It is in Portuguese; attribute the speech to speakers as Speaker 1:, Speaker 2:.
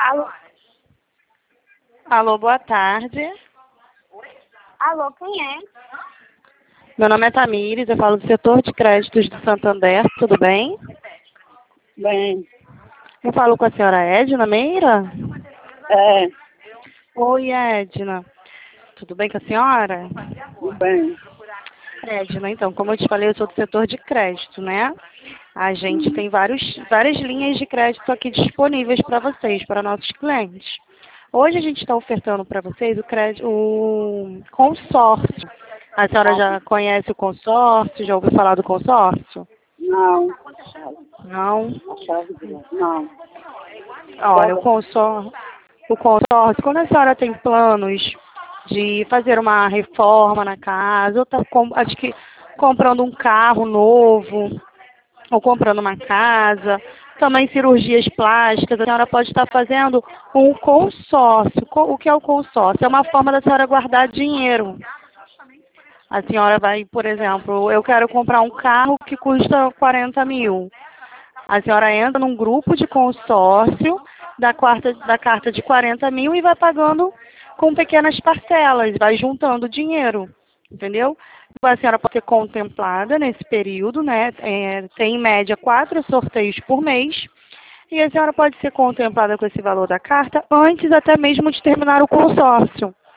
Speaker 1: Alô?
Speaker 2: Alô, boa tarde.
Speaker 1: Alô, quem é?
Speaker 2: Meu nome é Tamires, eu falo do setor de créditos do Santander, tudo bem?
Speaker 1: Bem,
Speaker 2: Eu falo com a senhora Edna Meira?
Speaker 1: é,
Speaker 2: Oi, Edna. Tudo bem com a senhora?
Speaker 1: bem.
Speaker 2: Edna, então, como eu te falei, eu sou do setor de crédito, né? A gente tem várias linhas de crédito aqui disponíveis para vocês, para nossos clientes. Hoje a gente está ofertando para vocês o consórcio. A senhora já conhece o consórcio? Já ouviu falar do consórcio?
Speaker 1: Não,
Speaker 2: Não?
Speaker 1: não.
Speaker 2: Olha, o consórcio, quando a senhora tem planos de fazer uma reforma na casa, ou está comprando um carro novo, ou comprando uma casa, também cirurgias plásticas, a senhora pode estar fazendo um consórcio. O que é o consórcio? É uma forma da senhora guardar dinheiro. A senhora vai, por exemplo, eu quero comprar um carro que custa 40 mil. A senhora entra num grupo de consórcio da carta de 40 mil e vai pagando com pequenas parcelas, vai juntando dinheiro, entendeu? A senhora pode ser contemplada nesse período, né? Tem em média 4 sorteios por mês. E a senhora pode ser contemplada com esse valor da carta antes até mesmo de terminar o consórcio.